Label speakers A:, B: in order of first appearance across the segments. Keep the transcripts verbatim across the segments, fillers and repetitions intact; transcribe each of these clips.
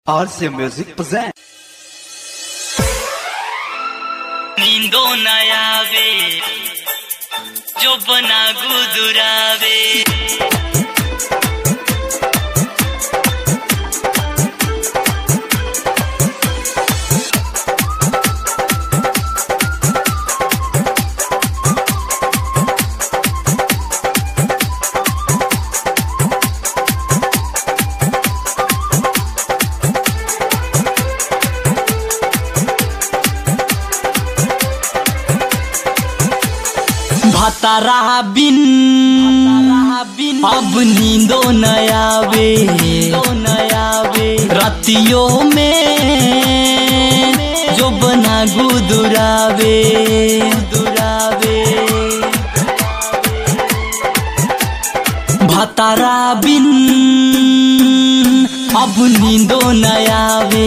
A: R C A Music present.
B: नींदो न आवे जो बना गुदुरावे भतारा बिन अब नींदो न आवे रातियों में जो बना गुदुरावे भतारा बिन अब नींदो न आवे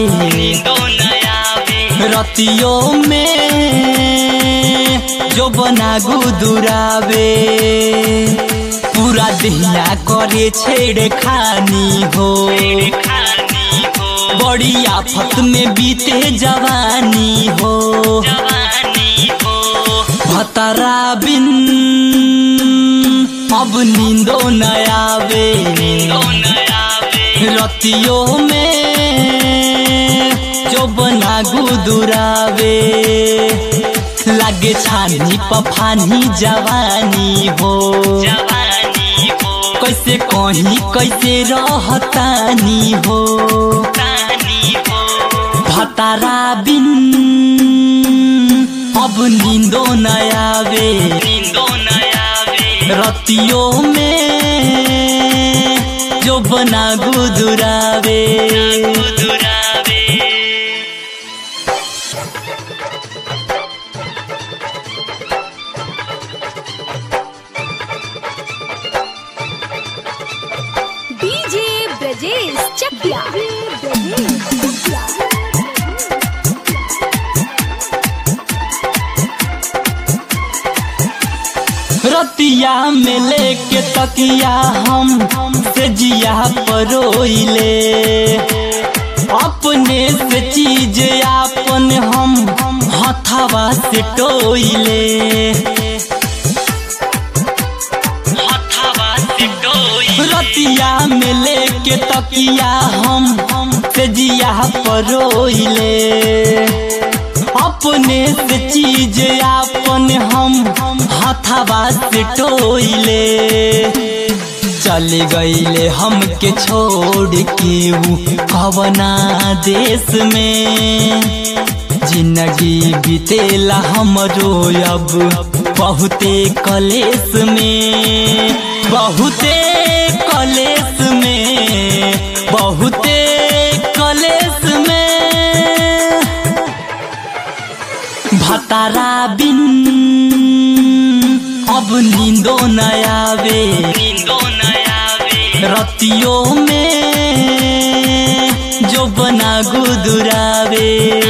B: रातियों में जो बना गुदुरावे पूरा दहिया करे छेड़ खानी हो बड़ी आफत में बीते जवानी हो भतारा बिन अब नींदो न आवे रातियों में जो बना गुदुरावे लागे छानी पफानी जवानी हो कैसे कहीं कैसे रहतानी हो भतारा बिन अब नींदो न आवे रातियों में जो बना गुदुरावे
C: डीजे ब्रजेश चकिया
B: रतिया में लेके तकिया हम से जिया परोइले अपने से चीज आपन हम हथवा से टोइले रतिया में लेके तकिया हम से जिया परोइले अपने से चीज आपन हम हथवा से टोइले चले गईले हमके छोड़ के ऊ कवना देश में जिंदगी बीतेला हमरो अब बहुते कलेस में बहुते कलेस में बहुते कलेस में भतारा बिन अब नींदो न आवे रातियों में जो बना गुदुरावे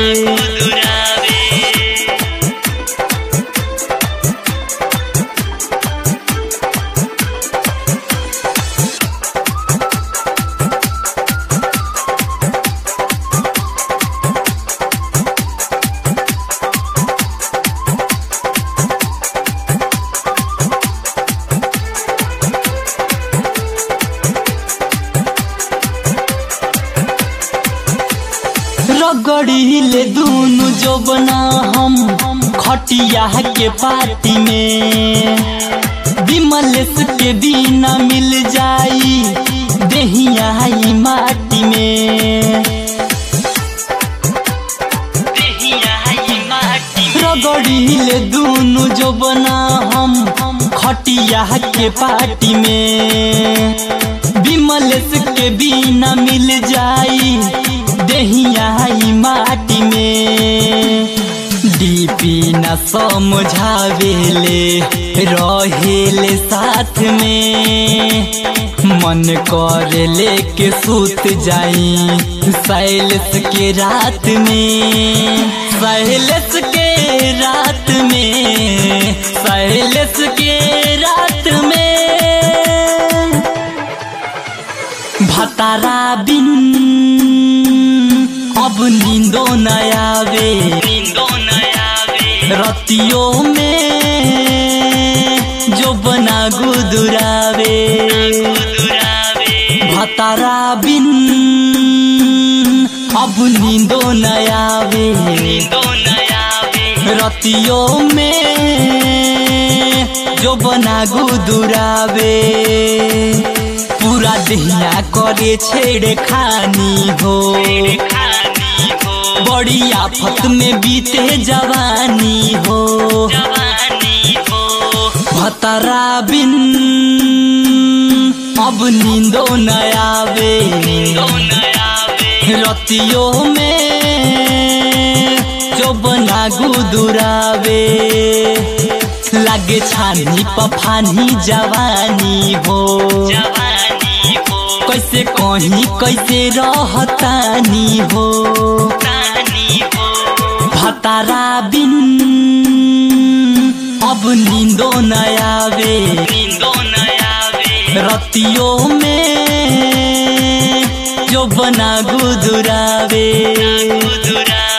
B: रगड़ीले दूनु जो बना हम खटिया के पार्टी में विमलेश के बिना मिल जाई देहिया माटी में रगड़ीले दूनु जो बना हम खटिया के पार्टी में विमलेश के बिना मिल जाई दहिया माटी में डीपी न समझावेले रहेले साथ में मन करे लेके सूत जाई सैलेस के रात में सैलेस के रात में सैलेस के रात में भतारा बिन अब नींदो न आवे रतियों में जो बना गुदुरावे भतारा बिन अब नींदो न आवे रतियों में जो बना गुदुरावे पूरा दहिया करे छेड़े खानी हो बड़ी आफत में बीते जवानी हो भतारा बिन अब नींदो न आवे रतियों में जो बना गुदुरावे लागे छानी पफानी जवानी हो कैसे कहीं कैसे रहतानी हो भतारा बिन अब नींदो न आवे रतियों में जो बना गुदुरावे।